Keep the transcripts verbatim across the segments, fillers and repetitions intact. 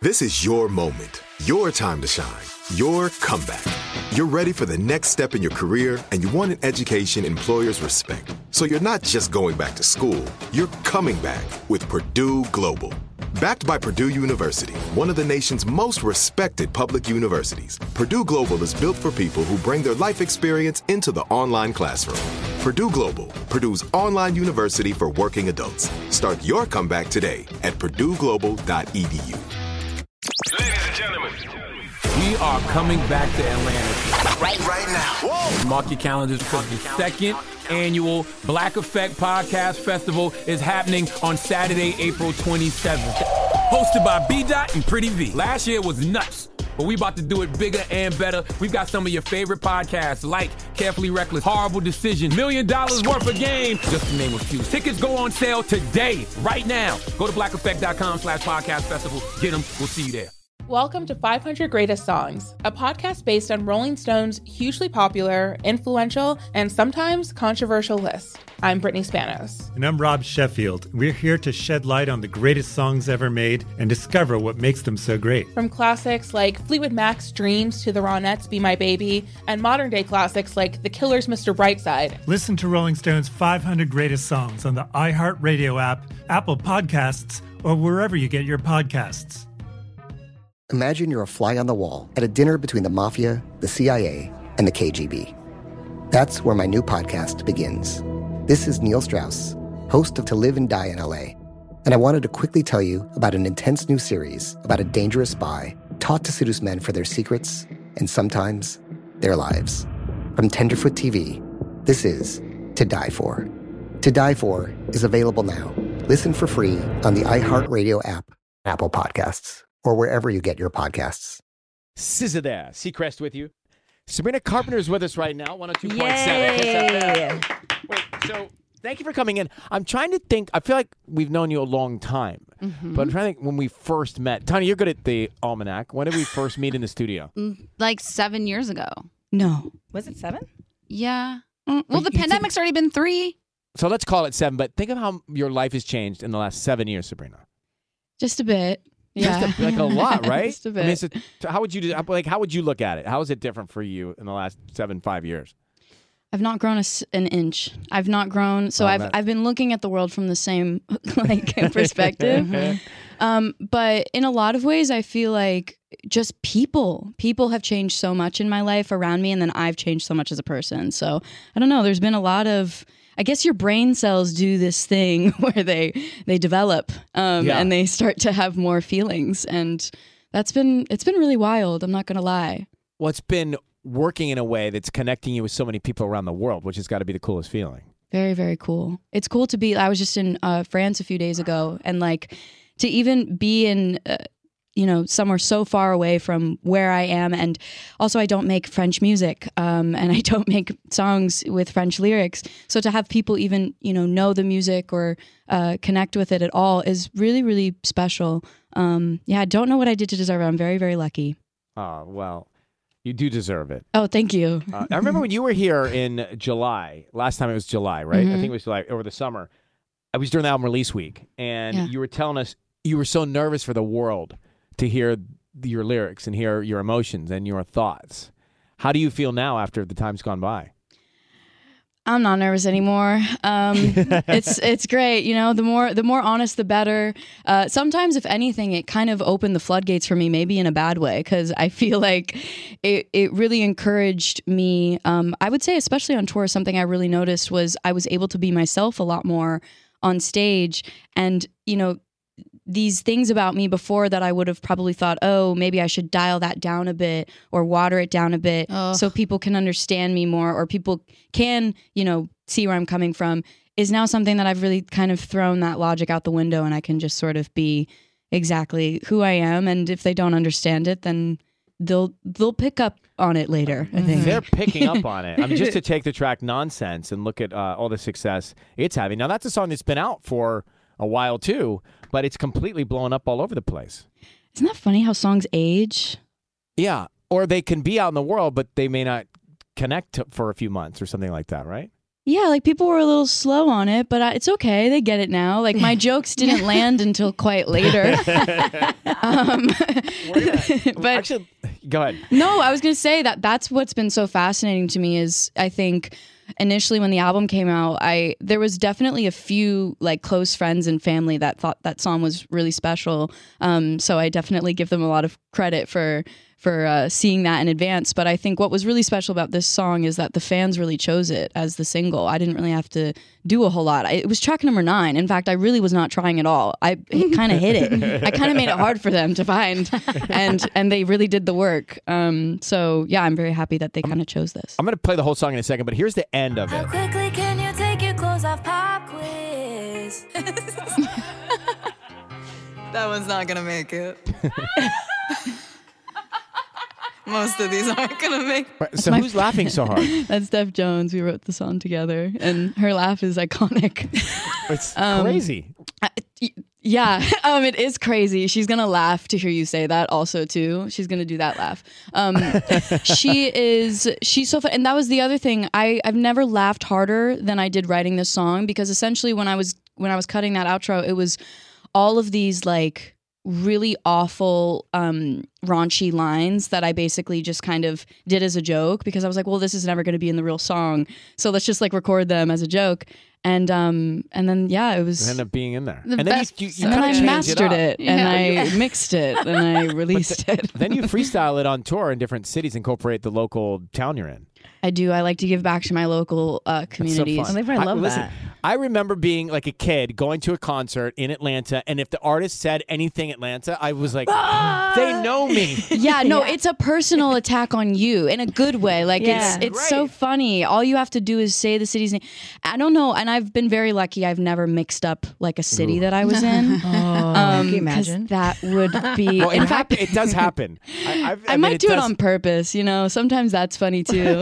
This is your moment, your time to shine, your comeback. You're ready for the next step in your career, and you want an education employers respect. So you're not just going back to school, you're coming back with Purdue Global. Backed by Purdue University, one of the nation's most respected public universities, Purdue Global is built for people who bring their life experience into the online classroom. Purdue Global, Purdue's online university for working adults. Start your comeback today at purdue global dot e d u. Ladies and gentlemen, we are coming back to Atlanta. Right, right now. Whoa. Mark your calendars because the second annual Black Effect Podcast Festival is happening on Saturday, April twenty-seventh. Hosted by B-Dot and Pretty V. Last year was nuts, but we about to do it bigger and better. We've got some of your favorite podcasts like Carefully Reckless, Horrible Decision, Million Dollars Worth of Game, just to name a few. Tickets go on sale today, right now. Go to black effect dot com slash podcast festival. Get them. We'll see you there. Welcome to five hundred Greatest Songs, a podcast based on Rolling Stone's hugely popular, influential, and sometimes controversial list. I'm Brittany Spanos. And I'm Rob Sheffield. We're here to shed light on the greatest songs ever made and discover what makes them so great. From classics like Fleetwood Mac's Dreams to the Ronettes' Be My Baby, and modern-day classics like The Killers' Mister Brightside. Listen to Rolling Stone's five hundred Greatest Songs on the iHeartRadio app, Apple Podcasts, or wherever you get your podcasts. Imagine you're a fly on the wall at a dinner between the Mafia, the C I A, and the K G B. That's where my new podcast begins. This is Neil Strauss, host of To Live and Die in L A, and I wanted to quickly tell you about an intense new series about a dangerous spy taught to seduce men for their secrets and sometimes their lives. From Tenderfoot T V, this is To Die For. To Die For is available now. Listen for free on the iHeartRadio app, Apple Podcasts, or wherever you get your podcasts. S Z A there, Seacrest with you. Sabrina Carpenter is with us right now, one oh two point seven. Wait, so thank you for coming in. I'm trying to think, I feel like we've known you a long time, mm-hmm. but I'm trying to think when we first met. Tanya, you're good at the Almanac. When did we first meet in the studio? Like seven years ago. No. Was it seven? Yeah. Mm, well, the you pandemic's think... already been three. So let's call it seven, but think of how your life has changed in the last seven years, Sabrina. Just a bit. Yeah, Just a, like a lot, right? Just a bit. I mean, so, how would you do, like? How would you look at it? How is it different for you in the last seven, five years? I've not grown a, an inch. I've not grown, so oh, I've that. I've been looking at the world from the same like perspective. um, but in a lot of ways, I feel like just people, people have changed so much in my life around me, and then I've changed so much as a person. So I don't know. There's been a lot of. I guess your brain cells do this thing where they they develop um, yeah. and they start to have more feelings, and that's been it's been really wild. I'm not gonna lie. Well, it's been working in a way that's connecting you with so many people around the world, which has got to be the coolest feeling. Very, very cool. It's cool to be. I was just in uh, France a few days ago, and like to even be in. Uh, you know, somewhere so far away from where I am. And also I don't make French music um, and I don't make songs with French lyrics. So to have people even, you know, know the music or uh, connect with it at all is really, really special. Um, yeah, I don't know what I did to deserve it. I'm very, very lucky. Oh, well, you do deserve it. Oh, thank you. uh, I remember when you were here in July, last time it was July, right? Mm-hmm. I think it was July, over the summer. I was during the album release week, and yeah. you were telling us you were so nervous for the world to hear your lyrics and hear your emotions and your thoughts. How do you feel now after the time's gone by? I'm not nervous anymore. Um, it's it's great, you know. The more the more honest, the better. Uh, sometimes, if anything, it kind of opened the floodgates for me, maybe in a bad way, because I feel like it it really encouraged me. Um, I would say, especially on tour, something I really noticed was I was able to be myself a lot more on stage, and you know. These things about me before that I would have probably thought, oh, maybe I should dial that down a bit or water it down a bit Ugh. so people can understand me more or people can, you know, see where I'm coming from is now something that I've really kind of thrown that logic out the window and I can just sort of be exactly who I am. And if they don't understand it, then they'll they'll pick up on it later, I think. They're picking up on it. I mean, just to take the track Nonsense and look at uh, all the success it's having. Now, that's a song that's been out for a while, too, but it's completely blown up all over the place. Isn't that funny how songs age? Yeah, or they can be out in the world, but they may not connect to, for a few months or something like that, right? Yeah, like people were a little slow on it, but I, it's okay. They get it now. Like my jokes didn't land until quite later. um, but actually, go ahead. No, I was going to say that that's what's been so fascinating to me is I think initially when the album came out, I there was definitely a few like close friends and family that thought that song was really special. Um, so I definitely give them a lot of credit for for uh, seeing that in advance. But I think what was really special about this song is that the fans really chose it as the single. I didn't really have to do a whole lot. I, it was track number nine. In fact, I really was not trying at all. I kind of hit it. I kind of made it hard for them to find, and and they really did the work. Um, so yeah, I'm very happy that they kind of chose this. I'm going to play the whole song in a second, but here's the end of it. How quickly can you take your clothes off? Pop quiz. That one's not gonna make it. Most of these aren't gonna make it. So who's laughing so hard? That's Steph Jones. We wrote the song together, and her laugh is iconic. It's um, crazy. I, yeah, um, it is crazy. She's gonna laugh to hear you say that. Also, too, she's gonna do that laugh. Um, she is. She's so fun, and that was the other thing. I I've never laughed harder than I did writing this song because essentially when I was when I was cutting that outro, it was all of these like really awful um raunchy lines that I basically just kind of did as a joke because I was like, well, this is never going to be in the real song, so let's just like record them as a joke. And um and then yeah, it was it ended up being in there. The and best, then you, you, you and then I mastered it, it, and yeah. I mixed it and I released the, it. Then you freestyle it on tour in different cities, incorporate the local town you're in. I do. I like to give back to my local uh, communities. So I probably love I, listen, that. I remember being like a kid going to a concert in Atlanta, and if the artist said anything Atlanta, I was like, they know me. Yeah, no, yeah. It's a personal attack on you in a good way. Like yeah. it's it's so funny. All you have to do is say the city's name. I don't know, and I've been very lucky. I've never mixed up like a city Ooh. that I was in. Oh, um, can you imagine? That would be. Well, in it, fact, hap- it does happen. I, I've, I, I mean, might it do does. it on purpose. You know, sometimes that's funny too.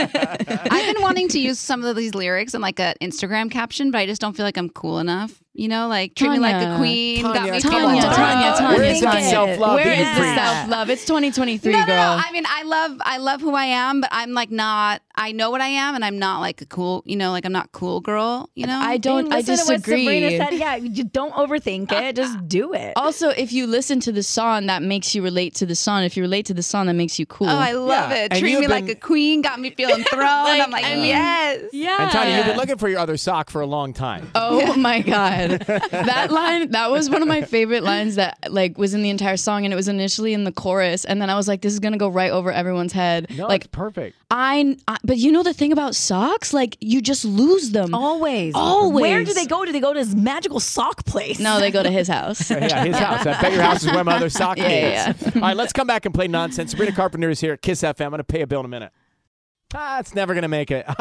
I've been wanting to use some of these lyrics in like an Instagram caption, but I just don't feel like I'm cool enough. You know, like treat me like a Tanya. queen. Tanya, got me come feeling Tanya, on. Tanya, Tanya, Where's that Tanya. self-love Where that you is the preach? self-love? It's twenty twenty-three, no, no, girl. no. I mean, I love, I love who I am, but I'm like not. I know what I am, and I'm not like a cool. You know, like I'm not cool girl. You know, I don't. I Listen to what disagree. Sabrina said. Yeah, you don't overthink it. Just do it. Also, if you listen to the song, that makes you relate to the song. If you relate to the song, that makes you cool. Oh, I love Yeah. it. And Treat you've me been- like a queen. Got me feeling thrown. I'm like, I mean, yes. yeah. And Tanya, you've been looking for your other sock for a long time. Oh my God. That line, that was one of my favorite lines that like was in the entire song, and it was initially in the chorus, and then I was like, this is gonna go right over everyone's head. No, like it's perfect. I, I but you know the thing about socks? Like you just lose them. Always. Always. Where do they go? Do they go to this magical sock place? No, they go to his house. Yeah, his house. I bet your house is where my other sock Yeah, is. yeah, All right, let's come back and play nonsense. Sabrina Carpenter is here at Kiss F M. I'm going to pay a bill in a minute. Ah, it's never going to make it.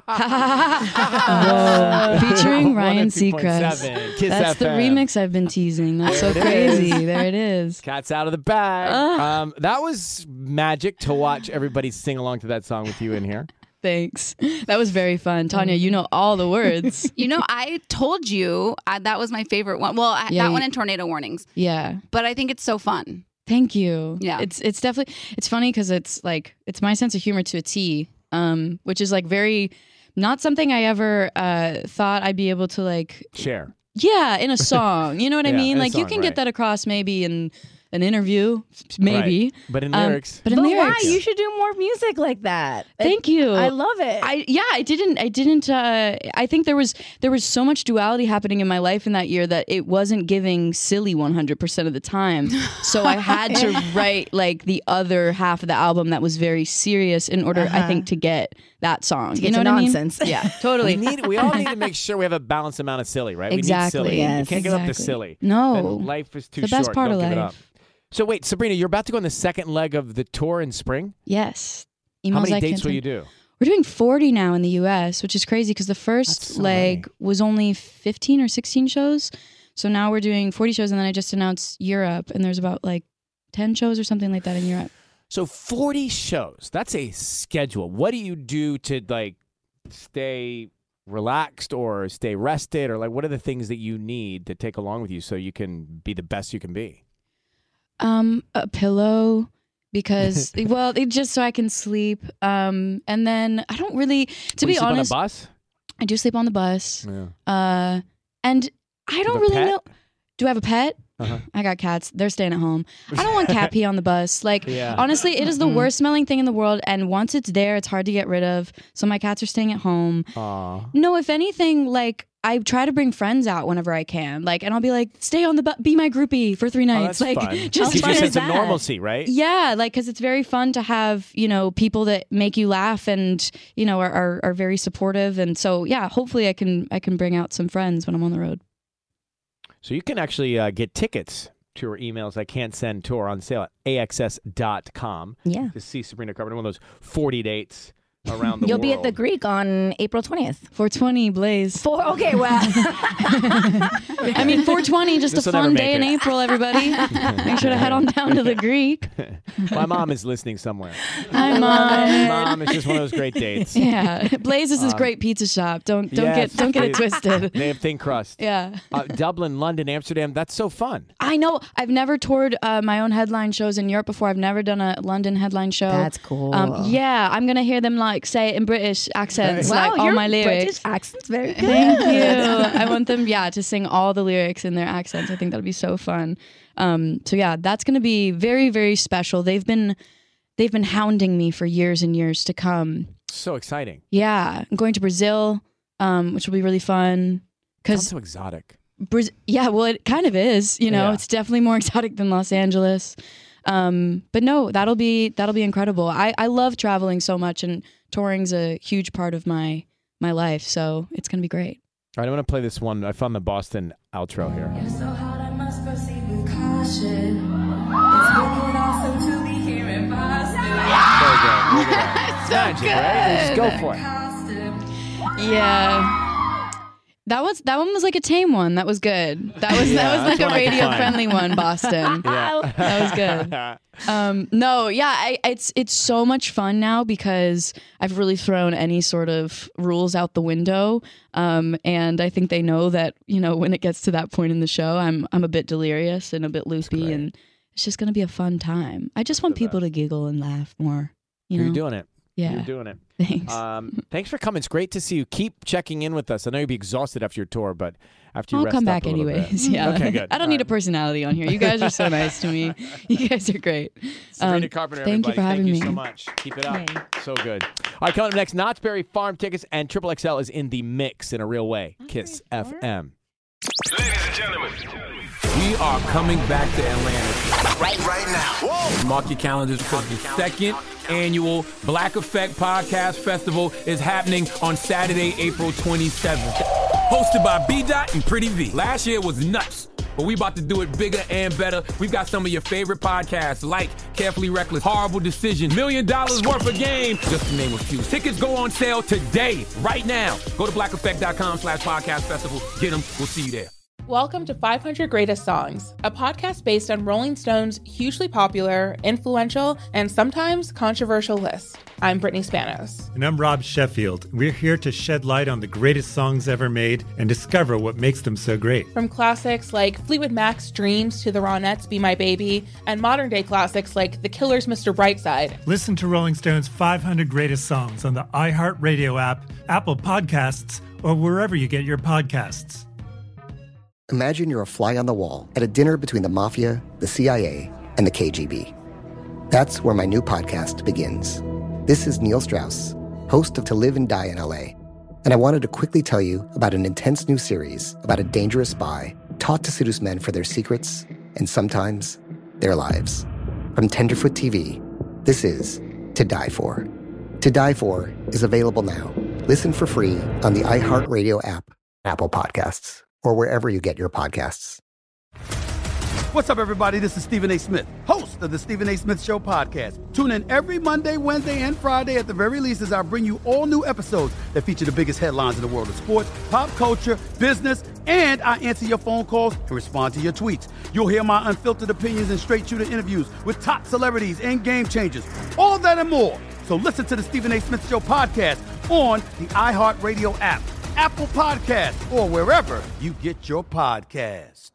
Whoa. Featuring Ryan Seacrest. Kiss That's F the M. remix I've been teasing. That's There so it crazy. is. There it is. Cat's out of the bag. Ugh. Um, that was magic to watch everybody sing along to that song with you in here. Thanks. That was very fun. Tanya, you know all the words. You know, I told you uh, that was my favorite one. Well, I, Yeah, that you- one and Tornado Warnings. Yeah. But I think it's so fun. Thank you. Yeah. It's it's definitely it's funny because it's like it's my sense of humor to a T, um, which is like very not something I ever uh, thought I'd be able to like Share. yeah in a song. You know what I Yeah, mean? in a Like you song, can right. get that across maybe in an interview, maybe. Right. But in Um, lyrics. but in But lyrics. why? You should do more music like that. Thank you. I love it. I yeah, I didn't I didn't uh I think there was there was so much duality happening in my life in that year that it wasn't giving silly one hundred percent of the time. So I had to write like the other half of the album that was very serious in order I think to get that song. To you get know to what nonsense. I mean? Yeah, We totally. need. We all need to make sure we have a balanced amount of silly, right? Exactly, We need silly. yes, You can't give up the exactly. silly. No. Then life is too The short. best part Don't of give it life. up. So wait, Sabrina, you're about to go on the second leg of the tour in spring. Yes. How Emails many I dates can't will send. you do? We're doing forty now in the U S, which is crazy because the first That's so leg many. was only fifteen or sixteen shows. So now we're doing forty shows, and then I just announced Europe, and there's about like ten shows or something like that in Europe. So forty shows. That's a schedule. What do you do to like stay relaxed or stay rested, or like what are the things that you need to take along with you so you can be the best you can be? Um, a pillow because well, it, just so I can sleep. Um, and then I don't really, to Will you be sleep honest, on a bus? I do sleep on the bus. Yeah. Uh, and I don't have a really pet? know. Do I have a pet? Uh-huh. I got cats. They're staying at home. I don't want cat pee on the bus. Like, Yeah. honestly, it is the worst smelling thing in the world. And once it's there, it's hard to get rid of. So my cats are staying at home. Aw. No, if anything, like, I try to bring friends out whenever I can. Like, and I'll be like, stay on the bus, be my groupie for three Oh, nights. that's like, fun. just Gives you fun a as sense of that. normalcy, right? Yeah, like, because it's very fun to have, you know, people that make you laugh and, you know, are, are, are very supportive. And so, yeah, hopefully I can I can bring out some friends when I'm on the road. So you can actually uh, get tickets to her emails I Can't Send tour on sale at A X S dot com. Yeah. To see Sabrina Carpenter, one of those forty dates around the You'll world. be at the Greek on April twentieth. four twenty, Blaze. Four, okay, well. I mean, four twenty, just This'll a fun never day make in it. April, everybody. Make sure to head on down to the Greek. My mom is listening somewhere. Hi, Mom. Mom, it's just one of those great dates. Yeah, Blaze is this Um, great pizza shop. Don't don't Yes, get don't get it they- twisted. They have thin crust. Yeah. Uh, Dublin, London, Amsterdam. That's so fun. I know. I've never toured uh, my own headline shows in Europe before. I've never done a London headline show. That's cool. Um, yeah, I'm gonna hear them like say it in British accents, Wow, like all your my lyrics. British accent's very good. Thank you. I want them, yeah, to sing all the lyrics in their accents. I think that'll be so fun. Um, so yeah, that's gonna be very, very special. They've been they've been hounding me for years and years to come. So exciting. Yeah, I'm going to Brazil, um, which will be really fun. Sounds Cause so exotic. Braz- yeah, well, it kind of is. You know, Yeah. it's definitely more exotic than Los Angeles. Um, but no, that'll be that'll be incredible. I, I love traveling so much, and touring's a huge part of my my life. So it's gonna be great. All right, I'm going to play this one. I found the Boston outro here. So hard I must proceed with caution. It's wicked awesome to be here in Boston. So good. Look at that. It's magic, right? Just go for it. Yeah. That was that one was like a tame one. That was good. That was Yeah, that was like that's a one I can radio find. friendly one, Boston. Yeah. That was good. Um, no, yeah, I, it's it's so much fun now because I've really thrown any sort of rules out the window, um, and I think they know that, you know, when it gets to that point in the show, I'm I'm a bit delirious and a bit loopy, and it's just gonna be a fun time. I just want people to giggle and laugh more. You know, You're doing it. Yeah. You're doing it. Thanks. Um, thanks for coming. It's great to see you. Keep checking in with us. I know you'll be exhausted after your tour, but after you I'll rest come up back a little bit. anyways. Yeah. Okay, good. I don't All need right. a personality on here. You guys are so nice to me. You guys are great. Sabrina Um, Carpenter, thank you everybody. for having thank you me. so much. Keep it up. So good. All right, coming up next, Knott's Berry Farm tickets and Triple X L is in the mix in a real way. Kiss F M. Ladies and gentlemen, We are coming back to Atlanta. right, right now. Whoa. Mark your calendars because the second annual Black Effect Podcast Festival is happening on Saturday, April twenty-seventh. Hosted by B Dot and Pretty V. Last year was nuts, but we about to do it bigger and better. We've got some of your favorite podcasts like Carefully Reckless, Horrible Decision, Million Dollars Worth of Game, just to name a few. Tickets go on sale today, right now. Go to black effect dot com slash podcast festival. Get them. We'll see you there. Welcome to five hundred Greatest Songs, a podcast based on Rolling Stone's hugely popular, influential, and sometimes controversial list. I'm Brittany Spanos. And I'm Rob Sheffield. We're here to shed light on the greatest songs ever made and discover what makes them so great. From classics like Fleetwood Mac's Dreams to the Ronettes' Be My Baby, and modern day classics like The Killer's Mister Brightside. Listen to Rolling Stone's five hundred Greatest Songs on the iHeartRadio app, Apple Podcasts, or wherever you get your podcasts. Imagine you're a fly on the wall at a dinner between the mafia, the C I A, and the K G B. That's where my new podcast begins. This is Neil Strauss, host of To Live and Die in L A, and I wanted to quickly tell you about an intense new series about a dangerous spy taught to seduce men for their secrets and sometimes their lives. From Tenderfoot T V, this is To Die For. To Die For is available now. Listen for free on the iHeartRadio app, Apple Podcasts, or wherever you get your podcasts. What's up, everybody? This is Stephen A. Smith, host of the Stephen A. Smith Show podcast. Tune in every Monday, Wednesday, and Friday at the very least as I bring you all new episodes that feature the biggest headlines in the world of sports, pop culture, business, and I answer your phone calls and respond to your tweets. You'll hear my unfiltered opinions and straight-shooter interviews with top celebrities and game changers. All of that and more. So listen to the Stephen A. Smith Show podcast on the iHeartRadio app, Apple Podcasts, or wherever you get your podcasts.